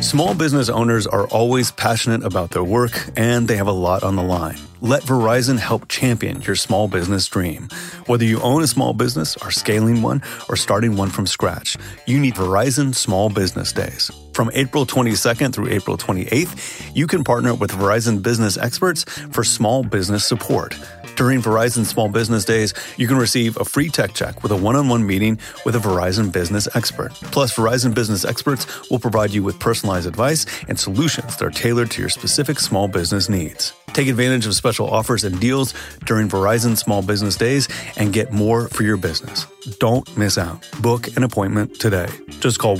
Small business owners are always passionate about their work, and they have a lot on the line. Let Verizon help champion your small business dream. Whether you own a small business, are scaling one, or starting one from scratch, you need Verizon Small Business Days. From April 22nd through April 28th, you can partner with Verizon business experts for small business support. During Verizon Small Business Days, you can receive a free tech check with a one-on-one meeting with a Verizon business expert. Plus, Verizon business experts will provide you with personalized advice and solutions that are tailored to your specific small business needs. Take advantage of special offers and deals during Verizon Small Business Days and get more for your business. Don't miss out. Book an appointment today. Just call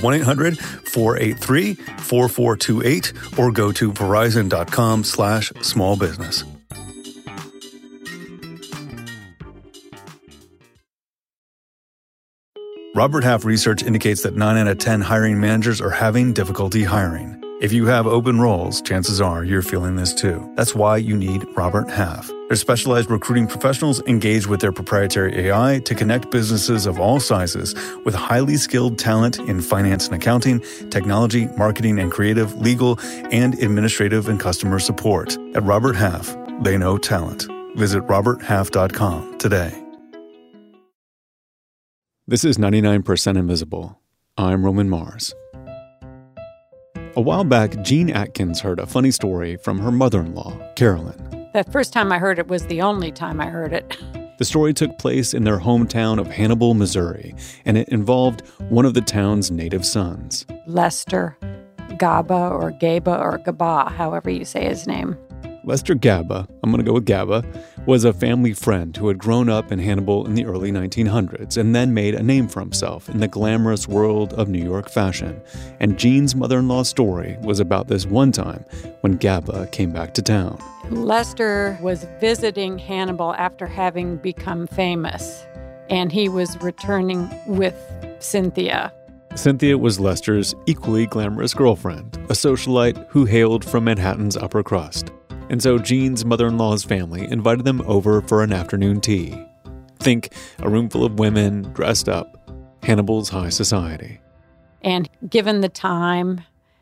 1-800-483-4428 or go to verizon.com/smallbusiness. Robert Half research indicates that 9 out of 10 hiring managers are having difficulty hiring. If you have open roles, chances are you're feeling this too. That's why you need Robert Half. Their specialized recruiting professionals engage with their proprietary AI to connect businesses of all sizes with highly skilled talent in finance and accounting, technology, marketing and creative, legal, and administrative and customer support. At Robert Half, they know talent. Visit roberthalf.com today. This is 99% Invisible. I'm Roman Mars. A while back, Jean Atkins heard a funny story from her mother-in-law, Carolyn. The first time I heard it was the only time I heard it. The story took place in their hometown of Hannibal, Missouri, and it involved one of the town's native sons. Lester Gaba or Gaba or Gaba, however you say his name. Lester Gaba, I'm going to go with Gaba, was a family friend who had grown up in Hannibal in the early 1900s and then made a name for himself in the glamorous world of New York fashion. And Jean's mother-in-law's story was about this one time when Gaba came back to town. Lester was visiting Hannibal after having become famous, and he was returning with Cynthia. Cynthia was Lester's equally glamorous girlfriend, a socialite who hailed from Manhattan's upper crust. And so Jean's mother-in-law's family invited them over for an afternoon tea. Think a room full of women dressed up, Hannibal's high society. And given the time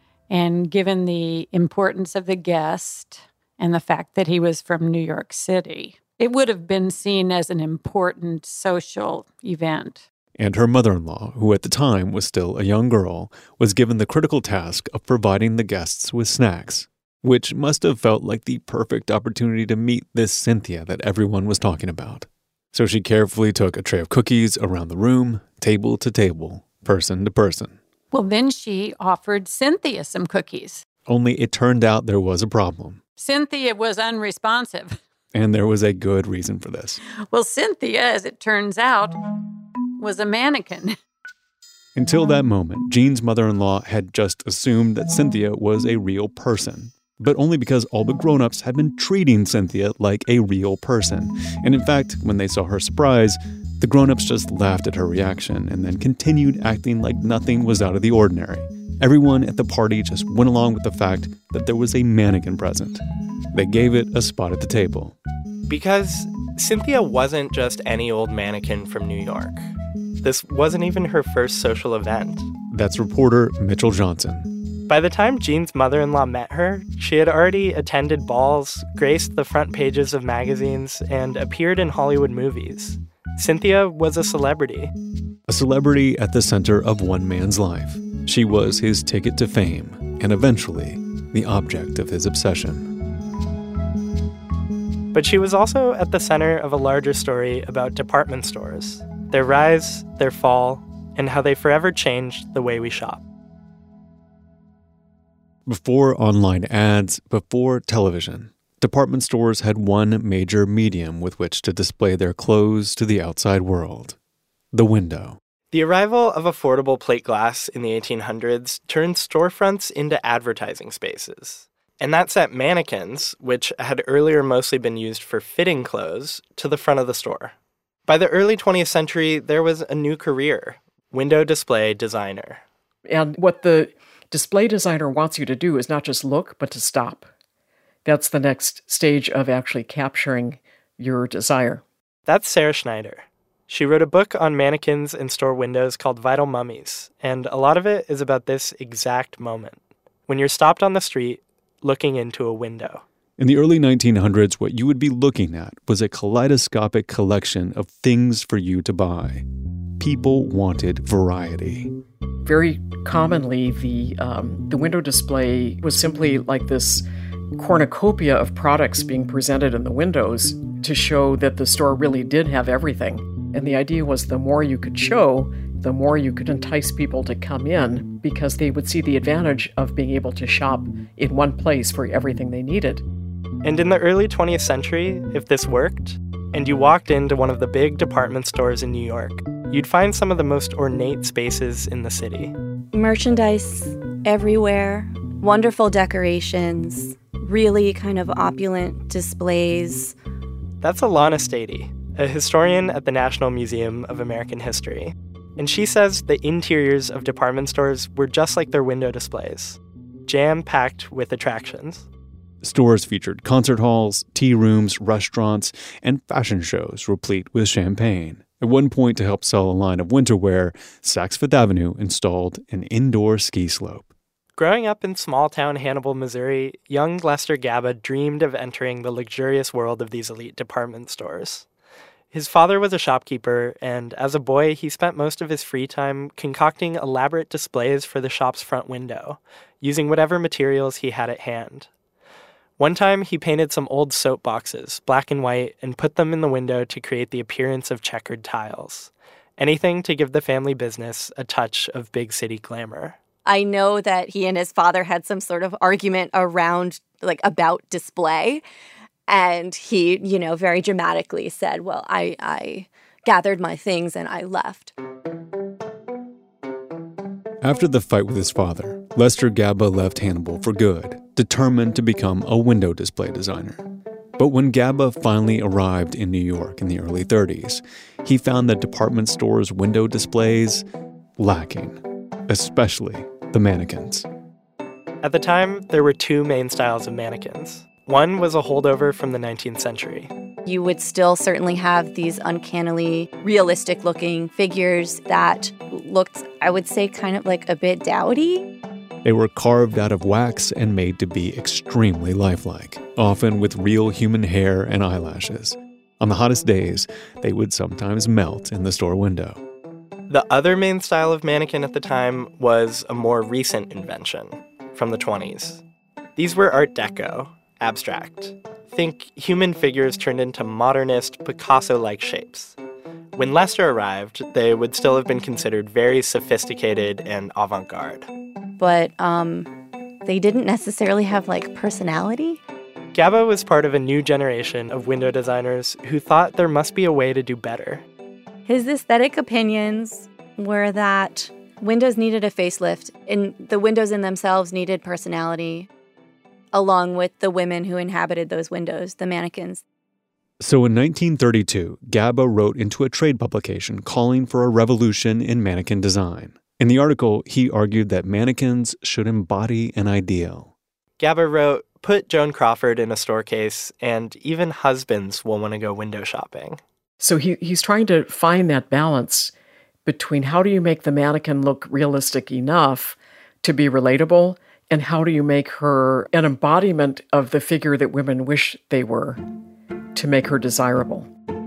and given the importance of the guest and the fact that he was from New York City, it would have been seen as an important social event. And her mother-in-law, who at the time was still a young girl, was given the critical task of providing the guests with snacks, which must have felt like the perfect opportunity to meet this Cynthia that everyone was talking about. So she carefully took a tray of cookies around the room, table to table, person to person. Well, then she offered Cynthia some cookies. Only it turned out there was a problem. Cynthia was unresponsive. And there was a good reason for this. Well, Cynthia, as it turns out, was a mannequin. Until that moment, Jean's mother-in-law had just assumed that Cynthia was a real person, but only because all the grown-ups had been treating Cynthia like a real person. And in fact, when they saw her surprise, the grown-ups just laughed at her reaction and then continued acting like nothing was out of the ordinary. Everyone at the party just went along with the fact that there was a mannequin present. They gave it a spot at the table. Because Cynthia wasn't just any old mannequin from New York. This wasn't even her first social event. That's reporter Mitchell Johnson. By the time Jean's mother-in-law met her, she had already attended balls, graced the front pages of magazines, and appeared in Hollywood movies. Cynthia was a celebrity. A celebrity at the center of one man's life. She was his ticket to fame, and eventually, the object of his obsession. But she was also at the center of a larger story about department stores, their rise, their fall, and how they forever changed the way we shop. Before online ads, before television, department stores had one major medium with which to display their clothes to the outside world: the window. The arrival of affordable plate glass in the 1800s turned storefronts into advertising spaces. And that set mannequins, which had earlier mostly been used for fitting clothes, to the front of the store. By the early 20th century, there was a new career: window display designer. And what the display designer wants you to do is not just look, but to stop. That's the next stage of actually capturing your desire. That's Sarah Schneider. She wrote a book on mannequins and store windows called Vital Mummies, and a lot of it is about this exact moment. when you're stopped on the street looking into a window. In the early 1900s, what you would be looking at was a kaleidoscopic collection of things for you to buy. People wanted variety. Very commonly, the window display was simply like this cornucopia of products being presented in the windows to show that the store really did have everything. And the idea was the more you could show, the more you could entice people to come in because they would see the advantage of being able to shop in one place for everything they needed. And in the early 20th century, if this worked, and you walked into one of the big department stores in New York, you'd find some of the most ornate spaces in the city. Merchandise everywhere, wonderful decorations, really kind of opulent displays. That's Alana Stady, a historian at the National Museum of American History. And she says the interiors of department stores were just like their window displays, jam-packed with attractions. Stores featured concert halls, tea rooms, restaurants, and fashion shows replete with champagne. At one point, to help sell a line of winter wear, Saks Fifth Avenue installed an indoor ski slope. Growing up in small-town Hannibal, Missouri, young Lester Gaba dreamed of entering the luxurious world of these elite department stores. His father was a shopkeeper, and as a boy, he spent most of his free time concocting elaborate displays for the shop's front window, using whatever materials he had at hand. One time, he painted some old soap boxes, black and white, and put them in the window to create the appearance of checkered tiles. Anything to give the family business a touch of big city glamour. I know that he and his father had some sort of argument around, about display. And he, very dramatically said, well, I gathered my things and I left. After the fight with his father, Lester Gaba left Hannibal for good, determined to become a window display designer. But when Gaba finally arrived in New York in the early 30s, he found that department stores' window displays lacking, especially the mannequins. At the time, there were two main styles of mannequins. One was a holdover from the 19th century. You would still certainly have these uncannily realistic-looking figures that looked, I would say, kind of like a bit dowdy. They were carved out of wax and made to be extremely lifelike, often with real human hair and eyelashes. On the hottest days, they would sometimes melt in the store window. The other main style of mannequin at the time was a more recent invention from the 20s. These were Art Deco, abstract. Think human figures turned into modernist, Picasso-like shapes. When Lester arrived, they would still have been considered very sophisticated and avant-garde. But they didn't necessarily have, personality. Gaba was part of a new generation of window designers who thought there must be a way to do better. His aesthetic opinions were that windows needed a facelift, and the windows in themselves needed personality, along with the women who inhabited those windows, the mannequins. So in 1932, Gaba wrote into a trade publication calling for a revolution in mannequin design. In the article, he argued that mannequins should embody an ideal. Gaba wrote, "Put Joan Crawford in a store case, and even husbands will want to go window shopping." So he's trying to find that balance between how do you make the mannequin look realistic enough to be relatable, and how do you make her an embodiment of the figure that women wish they were to make her desirable.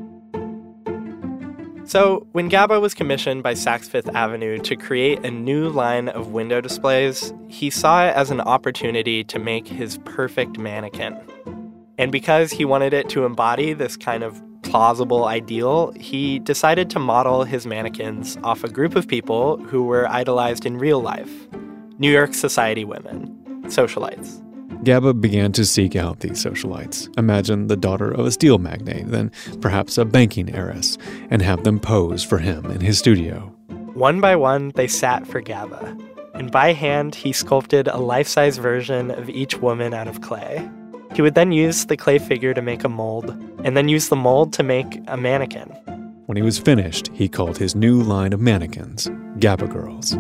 So when Gaba was commissioned by Saks Fifth Avenue to create a new line of window displays, he saw it as an opportunity to make his perfect mannequin. And because he wanted it to embody this kind of plausible ideal, he decided to model his mannequins off a group of people who were idolized in real life. New York society women, socialites. Gaba began to seek out these socialites. Imagine the daughter of a steel magnate, then perhaps a banking heiress, and have them pose for him in his studio. One by one, they sat for Gaba. And by hand, he sculpted a life-size version of each woman out of clay. He would then use the clay figure to make a mold, and then use the mold to make a mannequin. When he was finished, he called his new line of mannequins Gaba Girls.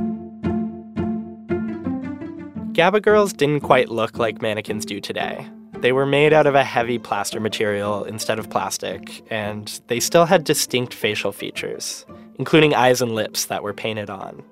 Gaba Girls didn't quite look like mannequins do today. They were made out of a heavy plaster material instead of plastic, and they still had distinct facial features, including eyes and lips that were painted on.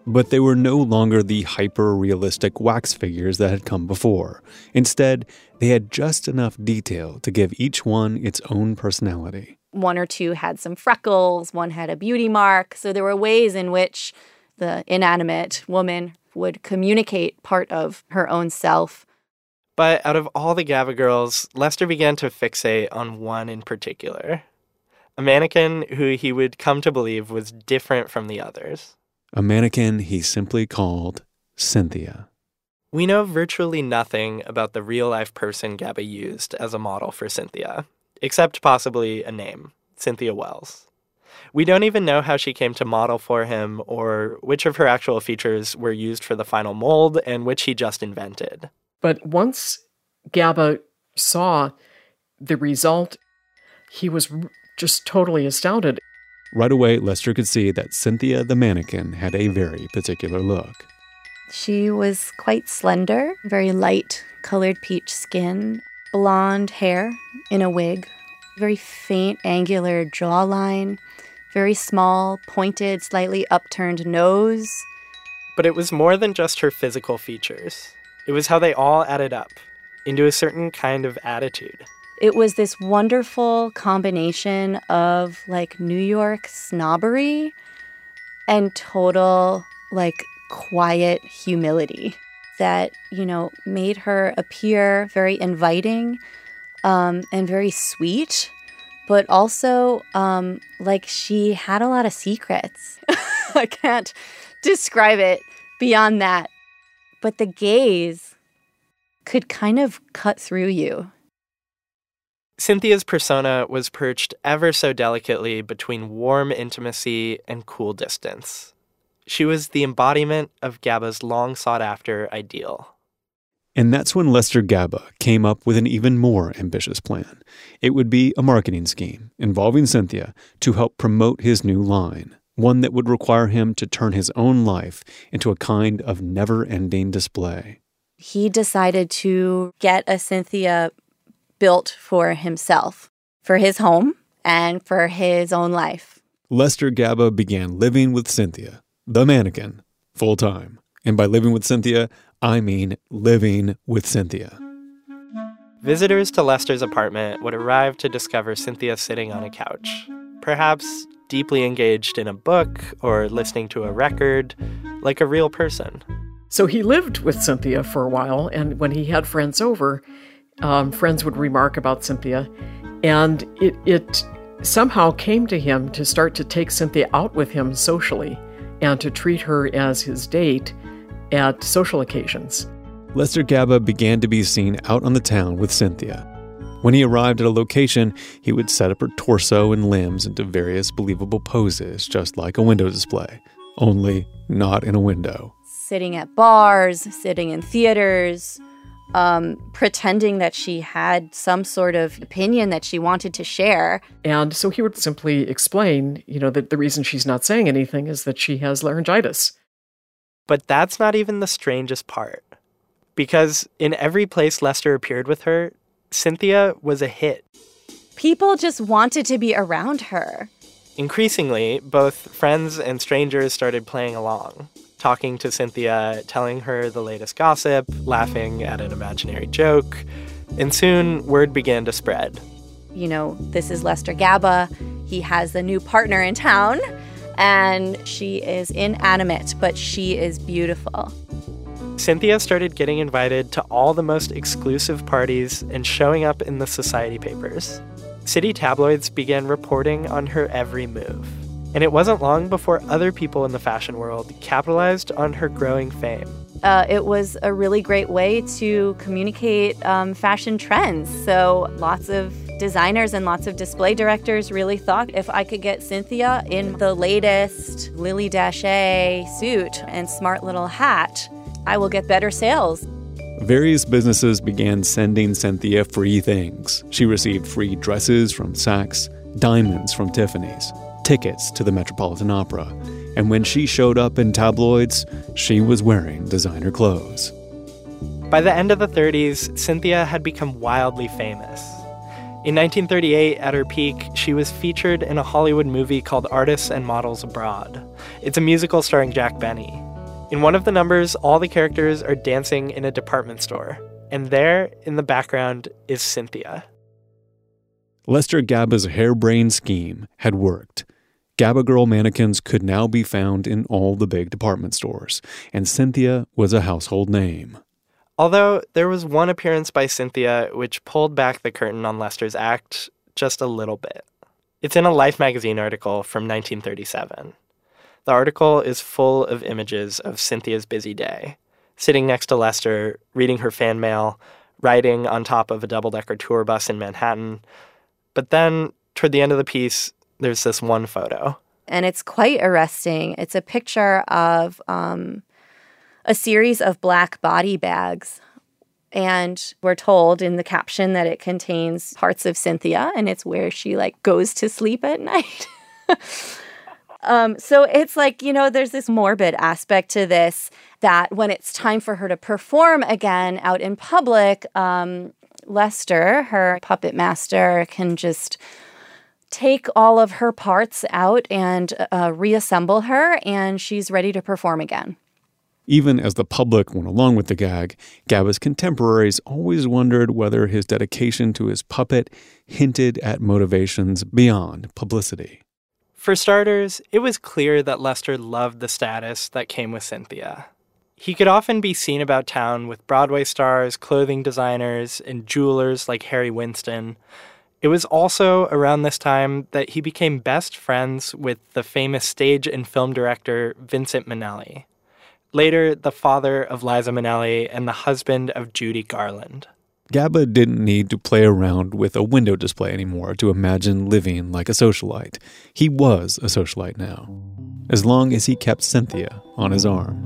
But they were no longer the hyper-realistic wax figures that had come before. Instead, they had just enough detail to give each one its own personality. One or two had some freckles, one had a beauty mark. So there were ways in which the inanimate woman would communicate part of her own self. But out of all the GABA girls, Lester began to fixate on one in particular. A mannequin who he would come to believe was different from the others. A mannequin he simply called Cynthia. We know virtually nothing about the real-life person GABA used as a model for Cynthia, except possibly a name, Cynthia Wells. We don't even know how she came to model for him or which of her actual features were used for the final mold and which he just invented. But once GABA saw the result, he was just totally astounded. Right away, Lester could see that Cynthia the mannequin had a very particular look. She was quite slender, very light colored peach skin, blonde hair in a wig, very faint angular jawline, very small, pointed, slightly upturned nose. But it was more than just her physical features. It was how they all added up into a certain kind of attitude. It was this wonderful combination of like New York snobbery and total like quiet humility that, you know, made her appear very inviting and very sweet, but also like she had a lot of secrets. I can't describe it beyond that. But the gaze could kind of cut through you. Cynthia's persona was perched ever so delicately between warm intimacy and cool distance. She was the embodiment of GABA's long-sought-after ideal. And that's when Lester GABA came up with an even more ambitious plan. It would be a marketing scheme involving Cynthia to help promote his new line, one that would require him to turn his own life into a kind of never-ending display. He decided to get a Cynthia built for himself, for his home, and for his own life. Lester GABA began living with Cynthia, the mannequin, full-time. And by living with Cynthia, I mean living with Cynthia. Visitors to Lester's apartment would arrive to discover Cynthia sitting on a couch, perhaps deeply engaged in a book or listening to a record, like a real person. So he lived with Cynthia for a while, and when he had friends over, friends would remark about Cynthia, and it somehow came to him to start to take Cynthia out with him socially and to treat her as his date at social occasions. Lester GABA began to be seen out on the town with Cynthia. When he arrived at a location, he would set up her torso and limbs into various believable poses, just like a window display, only not in a window. Sitting at bars, sitting in theaters, pretending that she had some sort of opinion that she wanted to share. And so he would simply explain, that the reason she's not saying anything is that she has laryngitis. But that's not even the strangest part. Because in every place Lester appeared with her, Cynthia was a hit. People just wanted to be around her. Increasingly, both friends and strangers started playing along, talking to Cynthia, telling her the latest gossip, laughing at an imaginary joke, and soon word began to spread. This is Lester GABA. He has a new partner in town, and she is inanimate, but she is beautiful. Cynthia started getting invited to all the most exclusive parties and showing up in the society papers. City tabloids began reporting on her every move. And it wasn't long before other people in the fashion world capitalized on her growing fame. It was a really great way to communicate fashion trends. So lots of designers and lots of display directors really thought if I could get Cynthia in the latest Lily Daché suit and smart little hat, I will get better sales. Various businesses began sending Cynthia free things. She received free dresses from Saks, diamonds from Tiffany's, tickets to the Metropolitan Opera, and when she showed up in tabloids, she was wearing designer clothes. By the end of the 30s, Cynthia had become wildly famous. In 1938, at her peak, she was featured in a Hollywood movie called Artists and Models Abroad. It's a musical starring Jack Benny. In one of the numbers, all the characters are dancing in a department store. And there, in the background, is Cynthia. Lester Gaba's harebrained scheme had worked. Gaba Girl mannequins could now be found in all the big department stores, and Cynthia was a household name. Although there was one appearance by Cynthia which pulled back the curtain on Lester's act just a little bit. It's in a Life magazine article from 1937. The article is full of images of Cynthia's busy day, sitting next to Lester, reading her fan mail, riding on top of a double-decker tour bus in Manhattan. But then, toward the end of the piece, there's this one photo. And it's quite arresting. It's a picture of a series of black body bags. And we're told in the caption that it contains parts of Cynthia, and it's where she, goes to sleep at night. So it's there's this morbid aspect to this, that when it's time for her to perform again out in public, Lester, her puppet master, can just take all of her parts out and reassemble her, and she's ready to perform again. Even as the public went along with the gag, Gaba's contemporaries always wondered whether his dedication to his puppet hinted at motivations beyond publicity. For starters, it was clear that Lester loved the status that came with Cynthia. He could often be seen about town with Broadway stars, clothing designers, and jewelers like Harry Winston. It was also around this time that he became best friends with the famous stage and film director Vincent Minnelli, later the father of Liza Minnelli and the husband of Judy Garland. Gaba didn't need to play around with a window display anymore to imagine living like a socialite. He was a socialite now, as long as he kept Cynthia on his arm.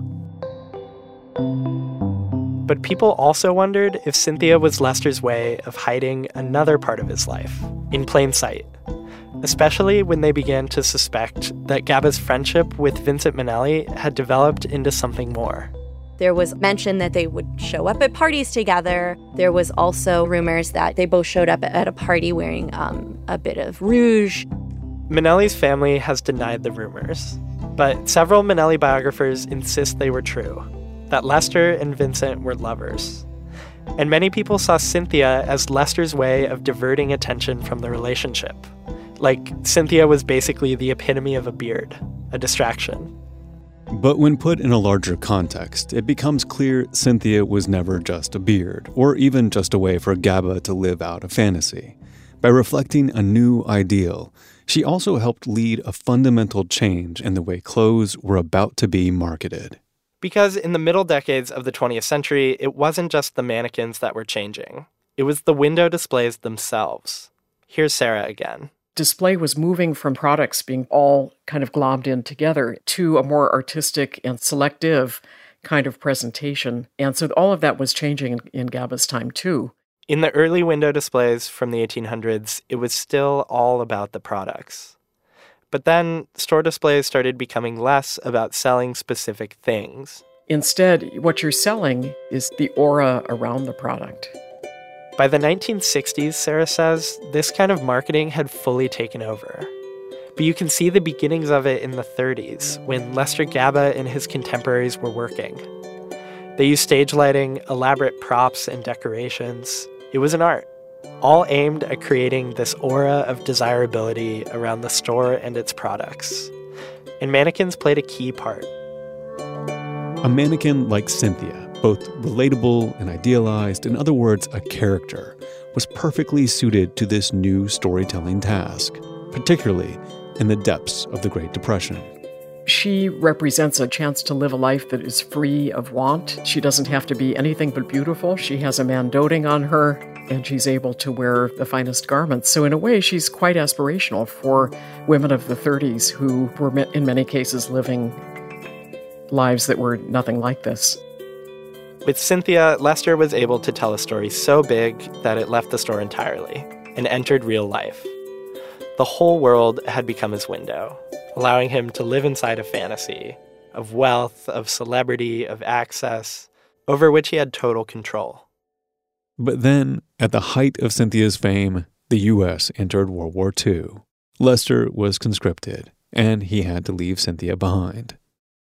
But people also wondered if Cynthia was Lester's way of hiding another part of his life, in plain sight, especially when they began to suspect that Gaba's friendship with Vincent Minnelli had developed into something more. There was mention that they would show up at parties together. There was also rumors that they both showed up at a party wearing a bit of rouge. Minnelli's family has denied the rumors, but several Minnelli biographers insist they were true, that Lester and Vincent were lovers. And many people saw Cynthia as Lester's way of diverting attention from the relationship. Like, Cynthia was basically the epitome of a beard, a distraction. But when put in a larger context, it becomes clear Cynthia was never just a beard, or even just a way for Gaba to live out a fantasy. By reflecting a new ideal, she also helped lead a fundamental change in the way clothes were about to be marketed. Because in the middle decades of the 20th century, it wasn't just the mannequins that were changing. It was the window displays themselves. Here's Sarah again. Display was moving from products being all kind of glommed in together to a more artistic and selective kind of presentation. And so all of that was changing in Gaba's time too. In the early window displays from the 1800s, it was still all about the products. But then store displays started becoming less about selling specific things. Instead, what you're selling is the aura around the product. By the 1960s, Sarah says, this kind of marketing had fully taken over. But you can see the beginnings of it in the 30s, when Lester Gaba and his contemporaries were working. They used stage lighting, elaborate props, and decorations. It was an art, all aimed at creating this aura of desirability around the store and its products. And mannequins played a key part. A mannequin like Cynthia, both relatable and idealized, in other words, a character, was perfectly suited to this new storytelling task, particularly in the depths of the Great Depression. She represents a chance to live a life that is free of want. She doesn't have to be anything but beautiful. She has a man doting on her, and she's able to wear the finest garments. So in a way, she's quite aspirational for women of the 30s who were in many cases living lives that were nothing like this. With Cynthia, Lester was able to tell a story so big that it left the store entirely and entered real life. The whole world had become his window, allowing him to live inside a fantasy of wealth, of celebrity, of access, over which he had total control. But then, at the height of Cynthia's fame, the U.S. entered World War II. Lester was conscripted, and he had to leave Cynthia behind.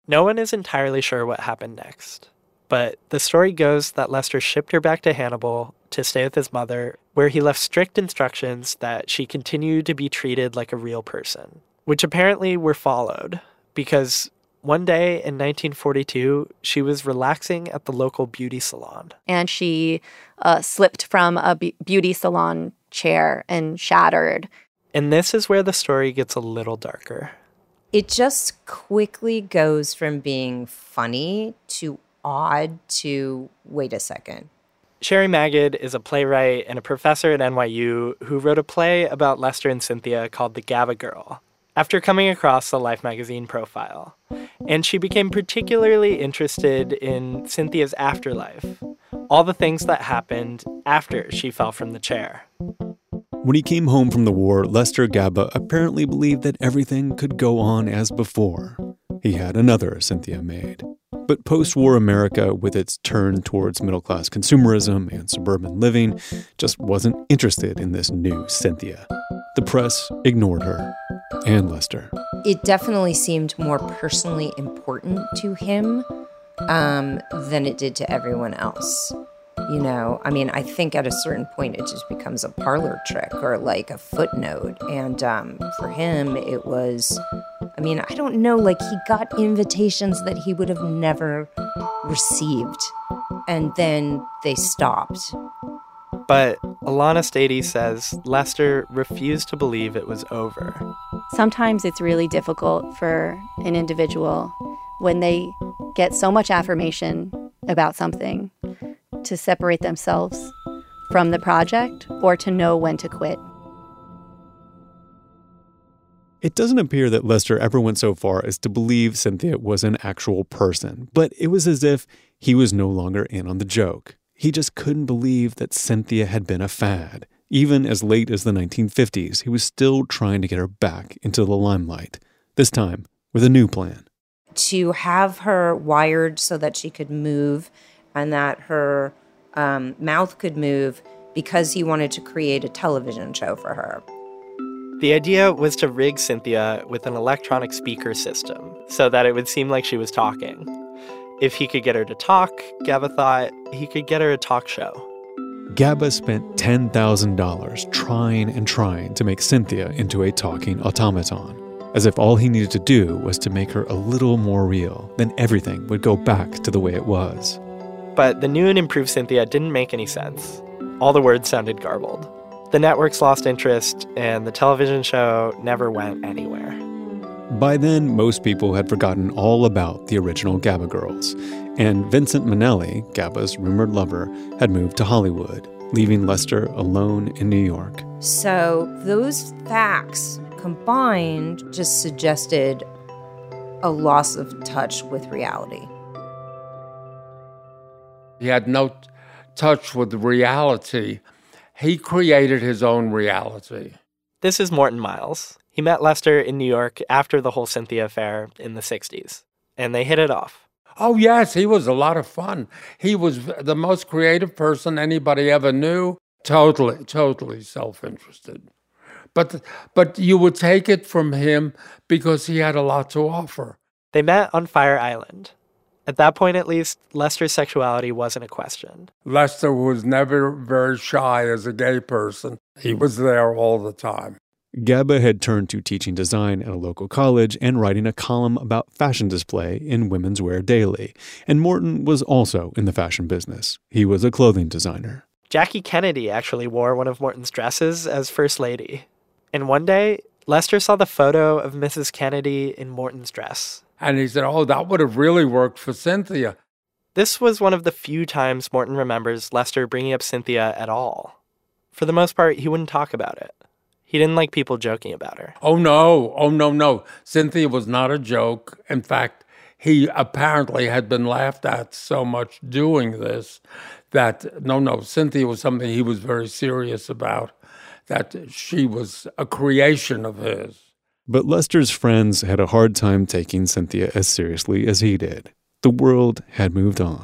No one is entirely sure what happened next, but the story goes that Lester shipped her back to Hannibal to stay with his mother, where he left strict instructions that she continue to be treated like a real person, which apparently were followed, because one day in 1942, she was relaxing at the local beauty salon. And she slipped from a beauty salon chair and shattered. And this is where the story gets a little darker. It just quickly goes from being funny to odd to, wait a second. Sherry Magid is a playwright and a professor at NYU who wrote a play about Lester and Cynthia called The GABA Girl, after coming across the Life magazine profile. And she became particularly interested in Cynthia's afterlife, all the things that happened after she fell from the chair. When he came home from the war, Lester Gaba apparently believed that everything could go on as before. He had another Cynthia maid. But post-war America, with its turn towards middle-class consumerism and suburban living, just wasn't interested in this new Cynthia. The press ignored her and Lester. It definitely seemed more personally important to him than it did to everyone else. You know, I mean, I think at a certain point it just becomes a parlor trick or like a footnote. And for him, it was, I mean, I don't know, like he got invitations that he would have never received. And then they stopped. But Alana Stady says Lester refused to believe it was over. Sometimes it's really difficult for an individual when they get so much affirmation about something to separate themselves from the project or to know when to quit. It doesn't appear that Lester ever went so far as to believe Cynthia was an actual person, but it was as if he was no longer in on the joke. He just couldn't believe that Cynthia had been a fad. Even as late as the 1950s, he was still trying to get her back into the limelight, this time with a new plan. To have her wired so that she could move and that her mouth could move because he wanted to create a television show for her. The idea was to rig Cynthia with an electronic speaker system so that it would seem like she was talking. If he could get her to talk, Gaba thought he could get her a talk show. Gaba spent $10,000 trying to make Cynthia into a talking automaton, as if all he needed to do was to make her a little more real, then everything would go back to the way it was. But the new and improved Cynthia didn't make any sense. All the words sounded garbled. The networks lost interest, and the television show never went anywhere. By then, most people had forgotten all about the original Gaba Girls, and Vincent Minnelli, Gaba's rumored lover, had moved to Hollywood, leaving Lester alone in New York. So those facts combined just suggested a loss of touch with reality. He had no touch with reality. He created his own reality. This is Morton Miles. He met Lester in New York after the whole Cynthia affair in the 60s, and they hit it off. Oh, yes, he was a lot of fun. He was the most creative person anybody ever knew. Totally self-interested. But you would take it from him because he had a lot to offer. They met on Fire Island. At that point, at least, Lester's sexuality wasn't a question. Lester was never very shy as a gay person. He was there all the time. Gaba had turned to teaching design at a local college and writing a column about fashion display in Women's Wear Daily. And Morton was also in the fashion business. He was a clothing designer. Jackie Kennedy actually wore one of Morton's dresses as First Lady. And one day, Lester saw the photo of Mrs. Kennedy in Morton's dress. And he said, oh, that would have really worked for Cynthia. This was one of the few times Morton remembers Lester bringing up Cynthia at all. For the most part, he wouldn't talk about it. He didn't like people joking about her. Oh, no. Cynthia was not a joke. In fact, he apparently had been laughed at so much doing this that, no, Cynthia was something he was very serious about, that she was a creation of his. But Lester's friends had a hard time taking Cynthia as seriously as he did. The world had moved on.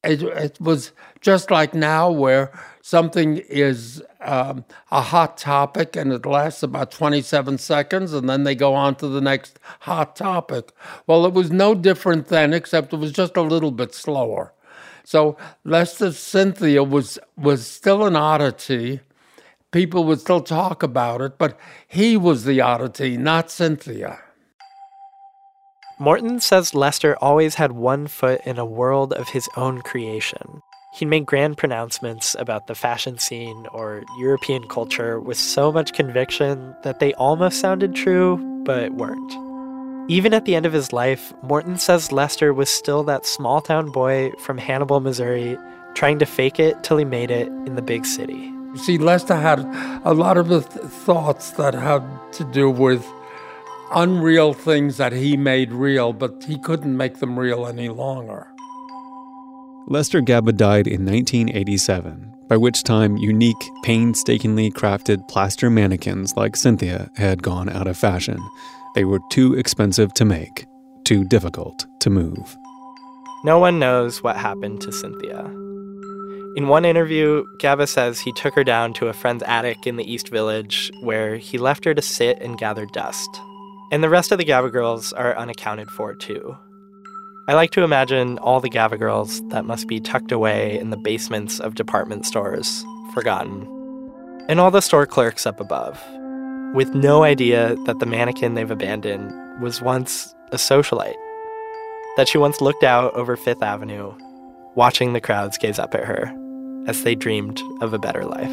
it was just like now where something is a hot topic and it lasts about 27 seconds and then they go on to the next hot topic. Well, it was no different then, except it was just a little bit slower. So Lester Cynthia was still an oddity. People would still talk about it, but he was the oddity, not Cynthia. Morton says Lester always had one foot in a world of his own creation. He'd make grand pronouncements about the fashion scene or European culture with so much conviction that they almost sounded true, but weren't. Even at the end of his life, Morton says Lester was still that small-town boy from Hannibal, Missouri, trying to fake it till he made it in the big city. See, Lester had a lot of the thoughts that had to do with unreal things that he made real, but he couldn't make them real any longer. Lester Gaba died in 1987, by which time unique, painstakingly crafted plaster mannequins like Cynthia had gone out of fashion. They were too expensive to make, too difficult to move. No one knows what happened to Cynthia. In one interview, Gaba says he took her down to a friend's attic in the East Village where he left her to sit and gather dust. And the rest of the Gaba girls are unaccounted for, too. I like to imagine all the Gaba girls that must be tucked away in the basements of department stores, forgotten. And all the store clerks up above, with no idea that the mannequin they've abandoned was once a socialite. That she once looked out over Fifth Avenue, watching the crowds gaze up at her as they dreamed of a better life.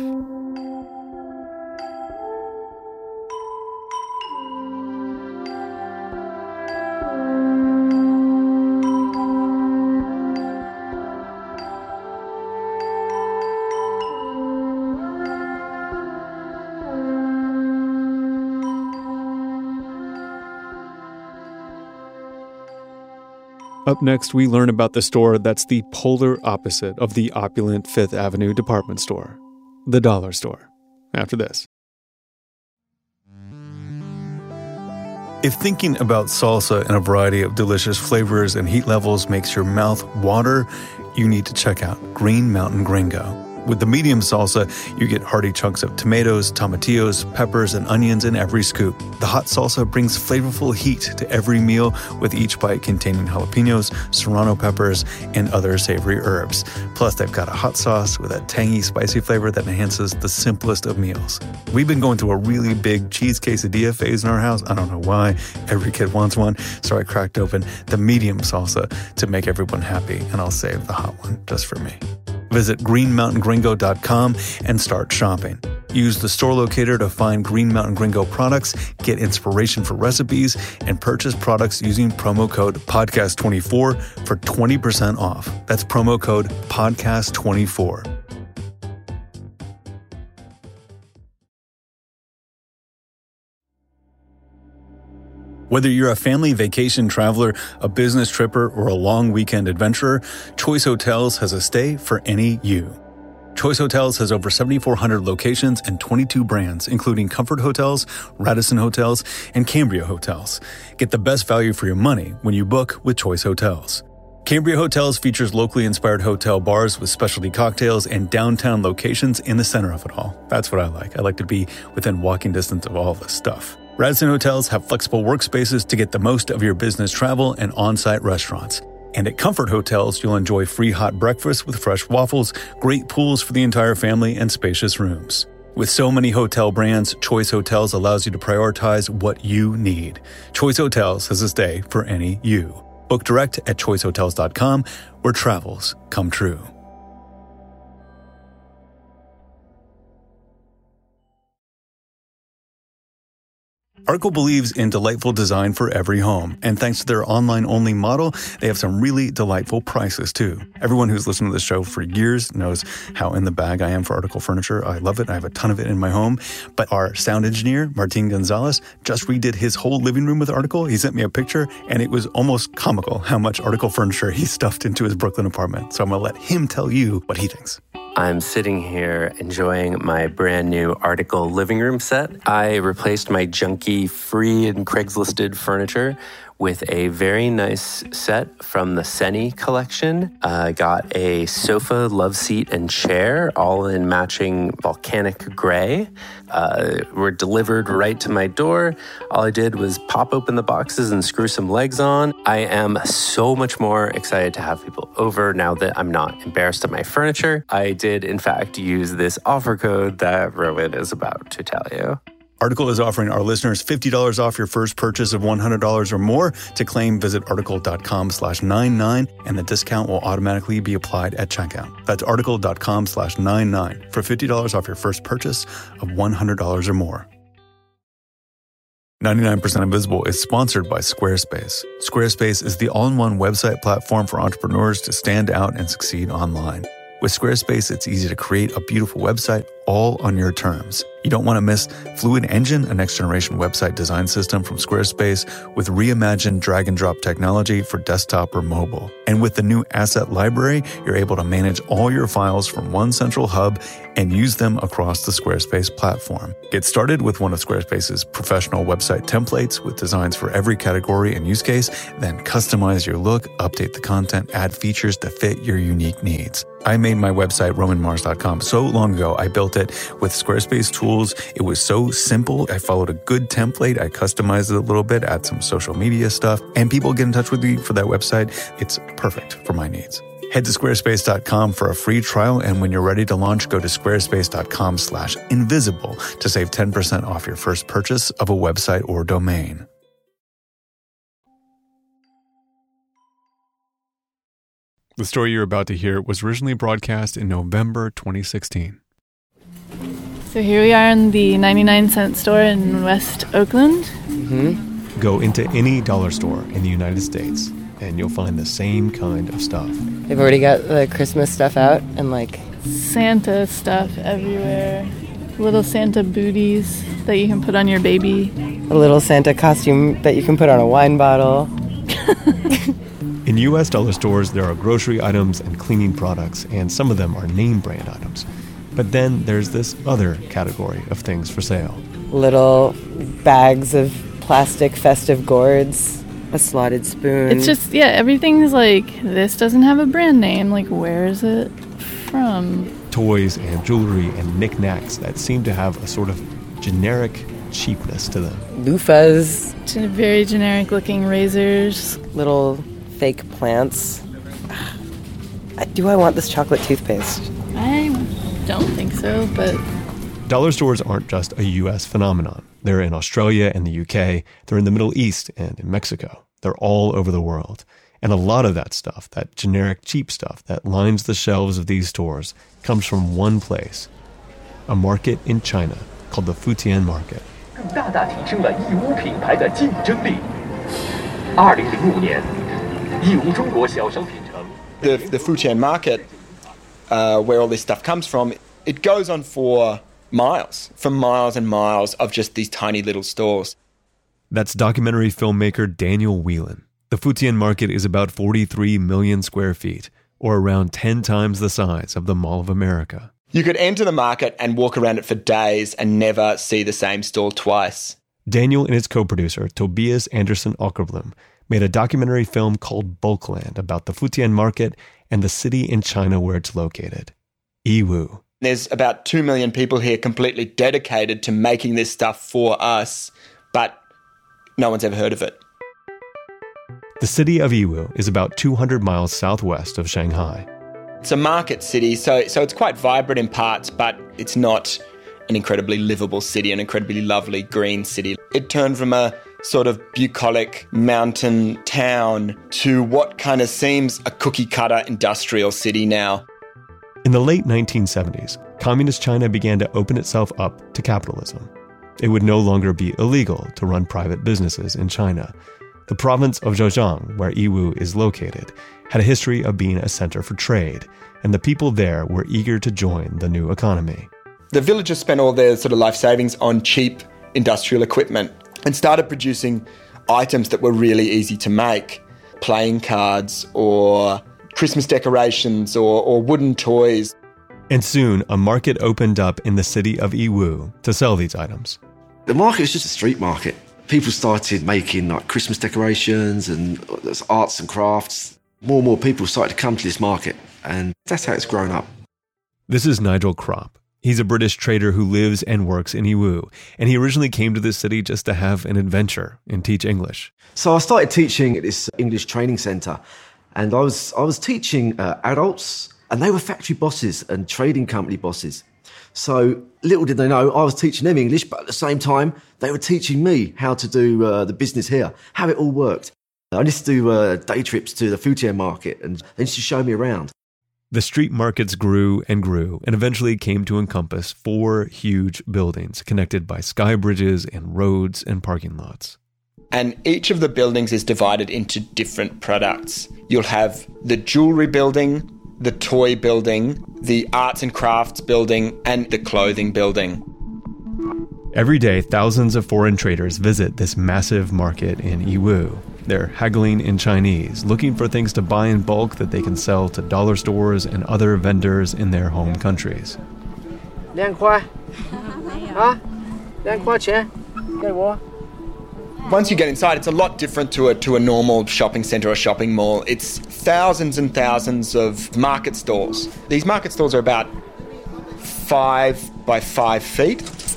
Up next, we learn about the store that's the polar opposite of the opulent Fifth Avenue department store, the dollar store, after this. If thinking about salsa and a variety of delicious flavors and heat levels makes your mouth water, you need to check out Green Mountain Gringo. With the medium salsa, you get hearty chunks of tomatoes, tomatillos, peppers, and onions in every scoop. The hot salsa brings flavorful heat to every meal, with each bite containing jalapenos, serrano peppers, and other savory herbs. Plus, they've got a hot sauce with a tangy, spicy flavor that enhances the simplest of meals. We've been going through a really big cheese quesadilla phase in our house. I don't know why. Every kid wants one, so I cracked open the medium salsa to make everyone happy, and I'll save the hot one just for me. Visit greenmountaingringo.com and start shopping. Use the store locator to find Green Mountain Gringo products, get inspiration for recipes, and purchase products using promo code PODCAST24 for 20% off. That's promo code PODCAST24. Whether you're a family vacation traveler, a business tripper, or a long weekend adventurer, Choice Hotels has a stay for any you. Choice Hotels has over 7,400 locations and 22 brands, including Comfort Hotels, Radisson Hotels, and Cambria Hotels. Get the best value for your money when you book with Choice Hotels. Cambria Hotels features locally inspired hotel bars with specialty cocktails and downtown locations in the center of it all. That's what I like. I like to be within walking distance of all this stuff. Radisson Hotels have flexible workspaces to get the most of your business travel and on-site restaurants. And at Comfort Hotels, you'll enjoy free hot breakfast with fresh waffles, great pools for the entire family, and spacious rooms. With so many hotel brands, Choice Hotels allows you to prioritize what you need. Choice Hotels has a stay for any you. Book direct at choicehotels.com, where travels come true. Article believes in delightful design for every home, and thanks to their online-only model, they have some really delightful prices, too. Everyone who's listened to this show for years knows how in the bag I am for Article furniture. I love it. I have a ton of it in my home. But our sound engineer, Martin Gonzalez, just redid his whole living room with Article. He sent me a picture, and it was almost comical how much Article furniture he stuffed into his Brooklyn apartment. So I'm going to let him tell you what he thinks. I'm sitting here enjoying my brand new Article living room set. I replaced my junky free and Craigslisted furniture with a very nice set from the Seni collection. Got a sofa, love seat, and chair, all in matching volcanic gray. Were delivered right to my door. All I did was pop open the boxes and screw some legs on. I am so much more excited to have people over now that I'm not embarrassed of my furniture. I did, in fact, use this offer code that Rowan is about to tell you. Article is offering our listeners $50 off your first purchase of $100 or more. To claim, visit article.com/99, and the discount will automatically be applied at checkout. That's article.com/99 for $50 off your first purchase of $100 or more. 99% Invisible is sponsored by Squarespace. Squarespace is the all-in-one website platform for entrepreneurs to stand out and succeed online. With Squarespace, it's easy to create a beautiful website all on your terms. You don't want to miss Fluid Engine, a next-generation website design system from Squarespace with reimagined drag-and-drop technology for desktop or mobile. And with the new Asset Library, you're able to manage all your files from one central hub and use them across the Squarespace platform. Get started with one of Squarespace's professional website templates with designs for every category and use case, then customize your look, update the content, add features to fit your unique needs. I made my website, romanmars.com, so long ago. I built it with Squarespace tools. It was so simple. I followed a good template. I customized it a little bit, add some social media stuff, and people get in touch with me for that website. It's perfect for my needs. Head to squarespace.com for a free trial, and when you're ready to launch, go to squarespace.com/invisible to save 10% off your first purchase of a website or domain. The story you're about to hear was originally broadcast in November 2016. So here we are in the 99-cent store in West Oakland. Mm-hmm. Go into any dollar store in the United States, and you'll find the same kind of stuff. They've already got the Christmas stuff out and like Santa stuff everywhere. Little Santa booties that you can put on your baby. A little Santa costume that you can put on a wine bottle. In U.S. dollar stores, there are grocery items and cleaning products, and some of them are name brand items. But then there's this other category of things for sale. Little bags of plastic festive gourds, a slotted spoon. It's just, yeah, everything's like, this doesn't have a brand name. Like, where is it from? Toys and jewelry and knickknacks that seem to have a sort of generic cheapness to them. Loofahs. Very generic-looking razors. Little fake plants. Do I want this chocolate toothpaste? I don't think so, but... Dollar stores aren't just a U.S. phenomenon. They're in Australia and the U.K., they're in the Middle East and in Mexico. They're all over the world. And a lot of that stuff, that generic cheap stuff that lines the shelves of these stores, comes from one place, a market in China called the Futian Market. The Futian Market, where all this stuff comes from, it goes on for miles and miles of just these tiny little stores. That's documentary filmmaker Daniel Whelan. The Futian Market is about 43 million square feet, or around 10 times the size of the Mall of America. You could enter the market and walk around it for days and never see the same stall twice. Daniel and his co-producer, Tobias Anderson Åkerblom, made a documentary film called Bulkland about the Futian Market and the city in China where it's located, Yiwu. There's about 2 million people here completely dedicated to making this stuff for us, but no one's ever heard of it. The city of Yiwu is about 200 miles southwest of Shanghai. It's a market city, so it's quite vibrant in parts, but it's not an incredibly livable city, an incredibly lovely green city. It turned from a sort of bucolic mountain town to what kind of seems a cookie-cutter industrial city now. In the late 1970s, Communist China began to open itself up to capitalism. It would no longer be illegal to run private businesses in China. The province of Zhejiang, where Yiwu is located, had a history of being a center for trade, and the people there were eager to join the new economy. The villagers spent all their sort of life savings on cheap industrial equipment and started producing items that were really easy to make. Playing cards or Christmas decorations or wooden toys. And soon, a market opened up in the city of Yiwu to sell these items. The market is just a street market. People started making like Christmas decorations and arts and crafts. More and more people started to come to this market, and that's how it's grown up. This is Nigel Kropp. He's a British trader who lives and works in Yiwu, and he originally came to this city just to have an adventure and teach English. So I started teaching at this English training centre, and I was teaching adults, and they were factory bosses and trading company bosses. So little did they know I was teaching them English, but at the same time, they were teaching me how to do the business here, how it all worked. I used to do day trips to the Futian market, and they used to show me around. The street markets grew and eventually came to encompass 4 huge buildings connected by sky bridges and roads and parking lots. And each of the buildings is divided into different products. You'll have the jewelry building, the toy building, the arts and crafts building, and the clothing building. Every day, thousands of foreign traders visit this massive market in Yiwu. They're haggling in Chinese, looking for things to buy in bulk that they can sell to dollar stores and other vendors in their home countries. 2块 啊 2块钱 给我 Once you get inside, it's a lot different to a normal shopping centre or shopping mall. It's thousands and thousands of market stalls. These market stalls are about 5 by 5 feet.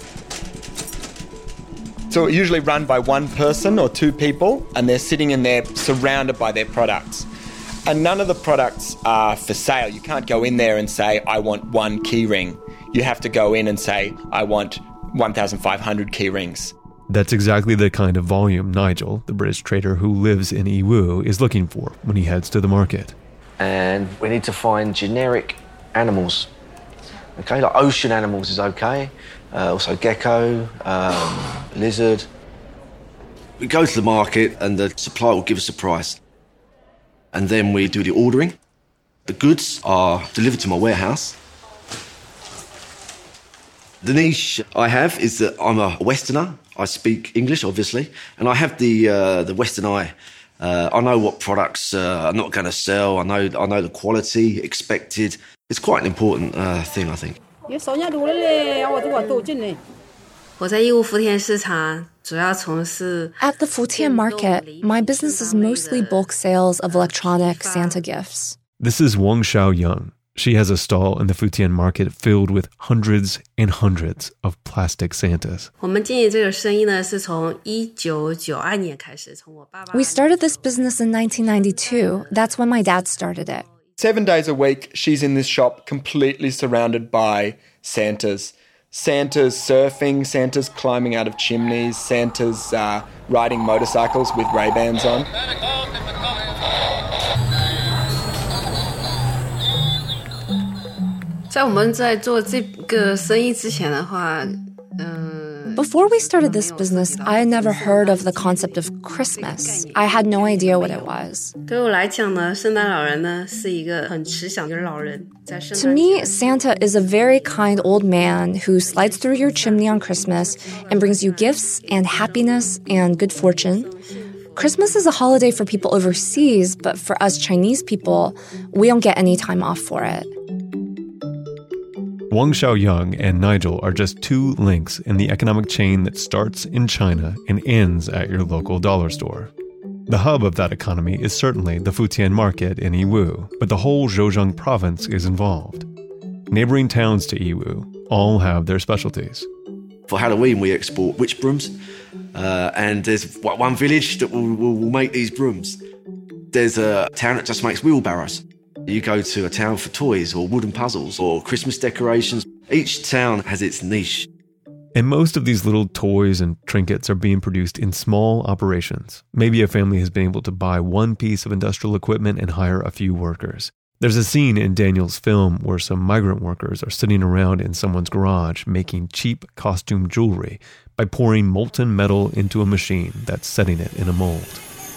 So usually run by one person or 2 people, and they're sitting in there surrounded by their products. And none of the products are for sale. You can't go in there and say, I want 1 key ring. You have to go in and say, I want 1,500 key rings. That's exactly the kind of volume Nigel, the British trader who lives in Yiwu, is looking for when he heads to the market. And we need to find generic animals. Okay, like ocean animals is okay. Also gecko, lizard. We go to the market and the supplier will give us a price. And then we do the ordering. The goods are delivered to my warehouse. The niche I have is that I'm a Westerner. I speak English, obviously, and I have the Western eye. I know what products I'm not going to sell. I know the quality expected. It's quite an important thing, I think. At the Futian market, my business is mostly bulk sales of electronic Santa gifts. This is Wang Xiaoyang. She has a stall in the Futian market filled with hundreds and hundreds of plastic Santas. We started this business in 1992. That's when my dad started it. 7 days a week, she's in this shop completely surrounded by Santas. Santas surfing, Santas climbing out of chimneys, Santas riding motorcycles with Ray-Bans on. Before we started this business, I had never heard of the concept of Christmas. I had no idea what it was. To me, Santa is a very kind old man who slides through your chimney on Christmas and brings you gifts and happiness and good fortune. Christmas is a holiday for people overseas, but for us Chinese people, we don't get any time off for it. Wang Xiaoyang and Nigel are just 2 links in the economic chain that starts in China and ends at your local dollar store. The hub of that economy is certainly the Futian market in Yiwu, but the whole Zhejiang province is involved. Neighboring towns to Yiwu all have their specialties. For Halloween, we export witch brooms, and there's one village that will make these brooms. There's a town that just makes wheelbarrows. You go to a town for toys or wooden puzzles or Christmas decorations. Each town has its niche. And most of these little toys and trinkets are being produced in small operations. Maybe a family has been able to buy 1 piece of industrial equipment and hire a few workers. There's a scene in Daniel's film where some migrant workers are sitting around in someone's garage making cheap costume jewelry by pouring molten metal into a machine that's setting it in a mold.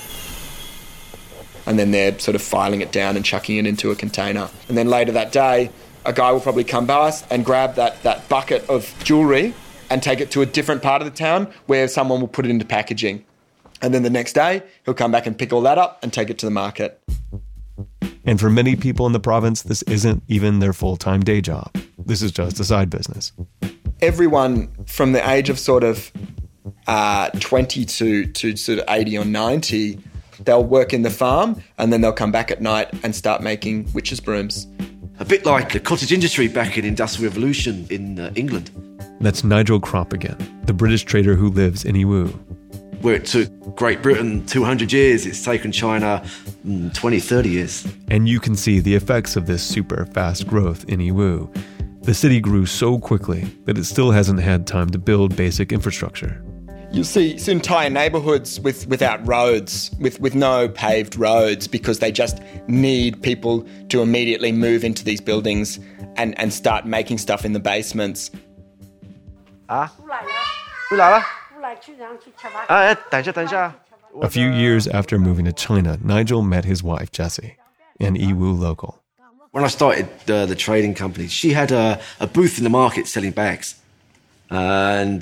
And then they're sort of filing it down and chucking it into a container. And then later that day, a guy will probably come past and grab that bucket of jewelry and take it to a different part of the town where someone will put it into packaging. And then the next day, he'll come back and pick all that up and take it to the market. And for many people in the province, this isn't even their full-time day job. This is just a side business. Everyone from the age of sort of 20 to sort of 80 or 90, they'll work in the farm and then they'll come back at night and start making witches' brooms. A bit like the cottage industry back in the Industrial Revolution in England. That's Nigel Crop again, the British trader who lives in Yiwu. Where it took Great Britain 200 years, it's taken China 20, 30 years. And you can see the effects of this super fast growth in Yiwu. The city grew so quickly that it still hasn't had time to build basic infrastructure. You'll see entire neighbourhoods without roads, with no paved roads, because they just need people to immediately move into these buildings and start making stuff in the basements. A few years after moving to China, Nigel met his wife, Jessie, an Yiwu local. When I started the trading company, she had a booth in the market selling bags. And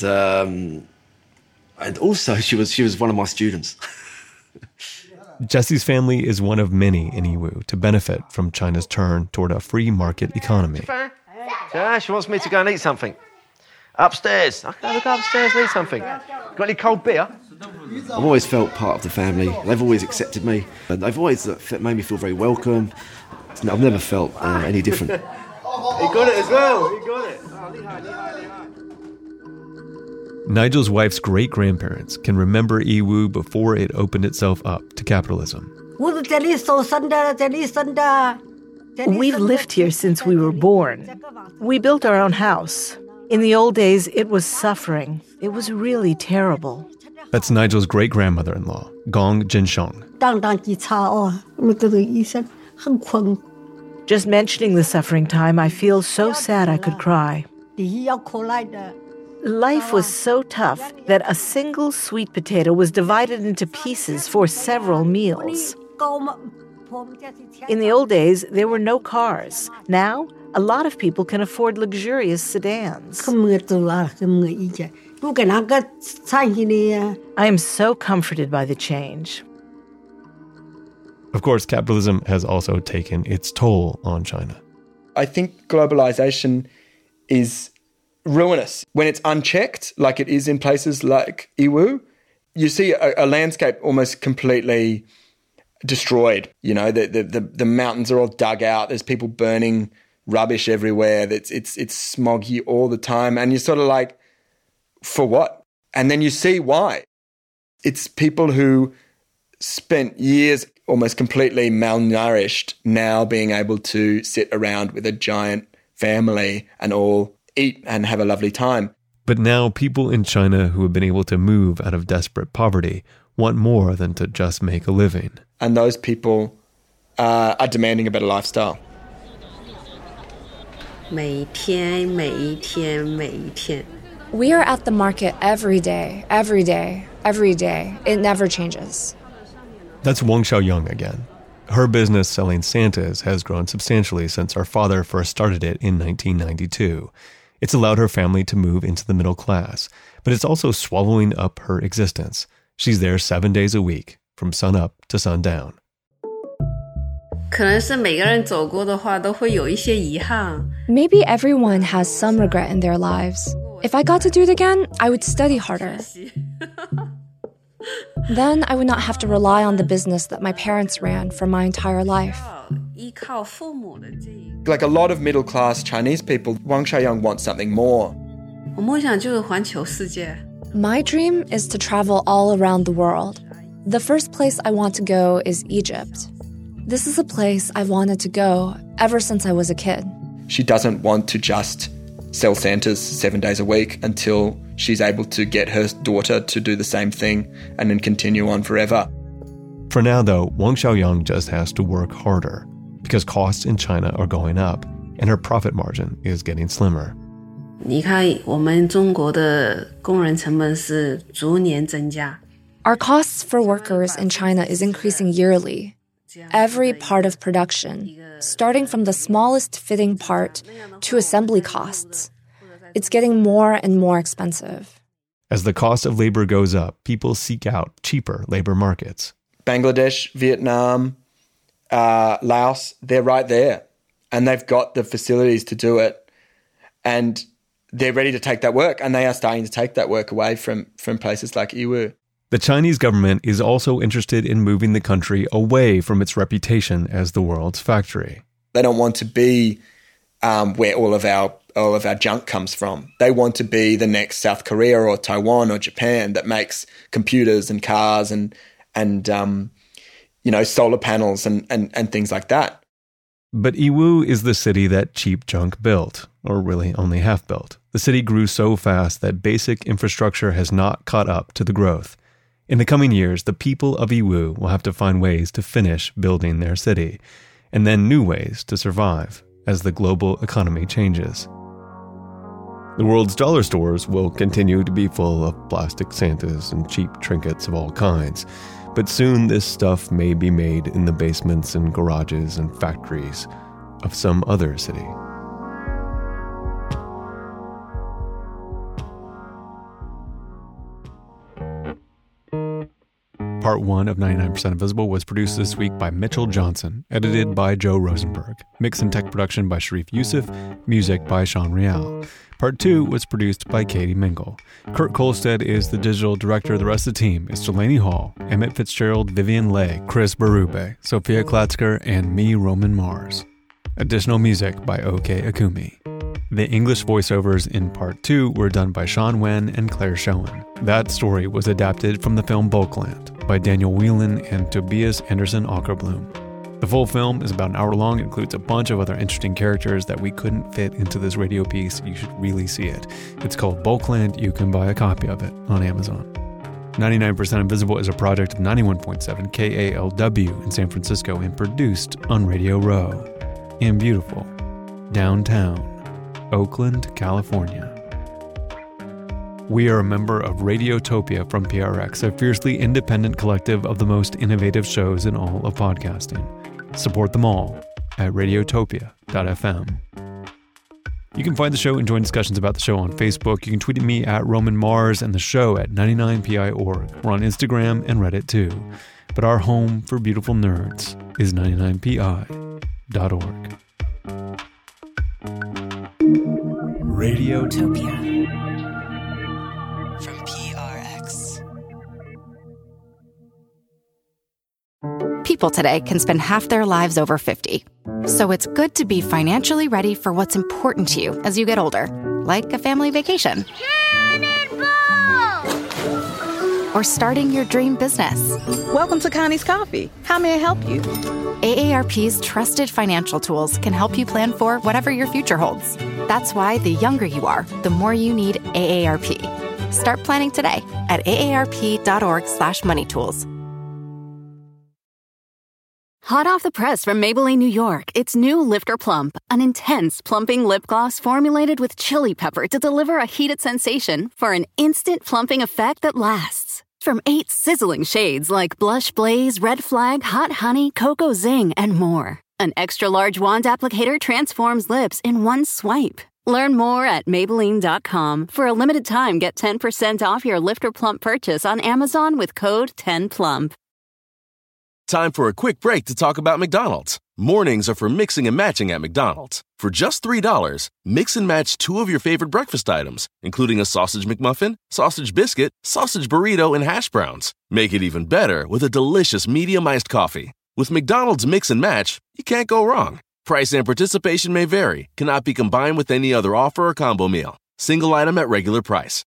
also she was one of my students. Jessie's family is one of many in Yiwu to benefit from China's turn toward a free market economy. Yeah, she wants me to go and eat something. Upstairs. I can go upstairs and eat something. Got any cold beer? I've always felt part of the family. They've always accepted me. And they've always made me feel very welcome. I've never felt any different. He got it as well. He got it. Nigel's wife's great-grandparents can remember Yiwu before it opened itself up to capitalism. We've lived here since we were born. We built our own house. In the old days, it was suffering. It was really terrible. That's Nigel's great-grandmother-in-law, Gong Jinsheng. Just mentioning the suffering time, I feel so sad I could cry. Life was so tough that a single sweet potato was divided into pieces for several meals. In the old days, there were no cars. Now, a lot of people can afford luxurious sedans. I am so comforted by the change. Of course, capitalism has also taken its toll on China. I think globalization is ruinous. When it's unchecked, like it is in places like Yiwu, you see a landscape almost completely destroyed. You know, the mountains are all dug out. There's people burning rubbish everywhere. It's smoggy all the time. And you're sort of like, for what? And then you see why. It's people who spent years almost completely malnourished now being able to sit around with a giant family and all eat and have a lovely time. But now people in China who have been able to move out of desperate poverty want more than to just make a living. And those people are demanding a better lifestyle. We are at the market every day. It never changes. That's Wang Xiaoyang again. Her business selling Santas has grown substantially since her father first started it in 1992. It's allowed her family to move into the middle class, but it's also swallowing up her existence. She's there 7 days a week, from sun up to sundown. Maybe everyone has some regret in their lives. If I got to do it again, I would study harder. Then I would not have to rely on the business that my parents ran for my entire life. Like a lot of middle-class Chinese people, Wang Xiaoyang wants something more. My dream is to travel all around the world. The first place I want to go is Egypt. This is a place I've wanted to go ever since I was a kid. She doesn't want to just sell Santas 7 days a week until she's able to get her daughter to do the same thing and then continue on forever. For now, though, Wang Xiaoyang just has to work harder because costs in China are going up and her profit margin is getting slimmer. Our costs for workers in China is increasing yearly. Every part of production, starting from the smallest fitting part to assembly costs, it's getting more and more expensive. As the cost of labor goes up, people seek out cheaper labor markets. Bangladesh, Vietnam, Laos, they're right there. And they've got the facilities to do it. And they're ready to take that work, and they are starting to take that work away from places like Yiwu. The Chinese government is also interested in moving the country away from its reputation as the world's factory. They don't want to be where all of our junk comes from. They want to be the next South Korea or Taiwan or Japan that makes computers and cars and solar panels and things like that. But Yiwu is the city that cheap junk built, or really only half built. The city grew so fast that basic infrastructure has not caught up to the growth. In the coming years, the people of Yiwu will have to find ways to finish building their city, and then new ways to survive as the global economy changes. The world's dollar stores will continue to be full of plastic Santas and cheap trinkets of all kinds, but soon this stuff may be made in the basements and garages and factories of some other city. Part 1 of 99% Invisible was produced this week by Mitchell Johnson, edited by Joe Rosenberg, mix and tech production by Sharif Youssef, music by Sean Real. Part 2 was produced by Katie Mingle. Kurt Kolstad is the digital director. The rest of the team is Delaney Hall, Emmett Fitzgerald, Vivian Leigh, Chris Berube, Sophia Klatzker, and me, Roman Mars. Additional music by OK Akumi. The English voiceovers in Part 2 were done by Sean Wen and Claire Schoen. That story was adapted from the film Bulkland by Daniel Whelan and Tobias Anderson Åkerblom. The full film is about an hour long. It includes a bunch of other interesting characters that we couldn't fit into this radio piece. You should really see it. It's called Bulkland. You can buy a copy of it on Amazon. 99% Invisible is a project of 91.7 KALW in San Francisco and produced on Radio Row in beautiful downtown Oakland, California. We are a member of Radiotopia from PRX, a fiercely independent collective of the most innovative shows in all of podcasting. Support them all at radiotopia.fm. You can find the show and join discussions about the show on Facebook. You can tweet at me at Roman Mars and the show at 99pi.org. We're on Instagram and Reddit too. But our home for beautiful nerds is 99pi.org. Radiotopia. From PRX. People today can spend half their lives over 50. So it's good to be financially ready for what's important to you as you get older, like a family vacation. Or starting your dream business. Welcome to Connie's Coffee. How may I help you? AARP's trusted financial tools can help you plan for whatever your future holds. That's why the younger you are, the more you need AARP. Start planning today at aarp.org/moneytools. Hot off the press from Maybelline, New York, it's new Lifter Plump, an intense plumping lip gloss formulated with chili pepper to deliver a heated sensation for an instant plumping effect that lasts. From 8 sizzling shades like Blush Blaze, Red Flag, Hot Honey, Cocoa Zing, and more. An extra-large wand applicator transforms lips in one swipe. Learn more at Maybelline.com. For a limited time, get 10% off your Lifter Plump purchase on Amazon with code 10PLUMP. Time for a quick break to talk about McDonald's. Mornings are for mixing and matching at McDonald's. For just $3, mix and match 2 of your favorite breakfast items, including a sausage McMuffin, sausage biscuit, sausage burrito, and hash browns. Make it even better with a delicious medium iced coffee. With McDonald's Mix and Match, you can't go wrong. Price and participation may vary, cannot be combined with any other offer or combo meal. Single item at regular price.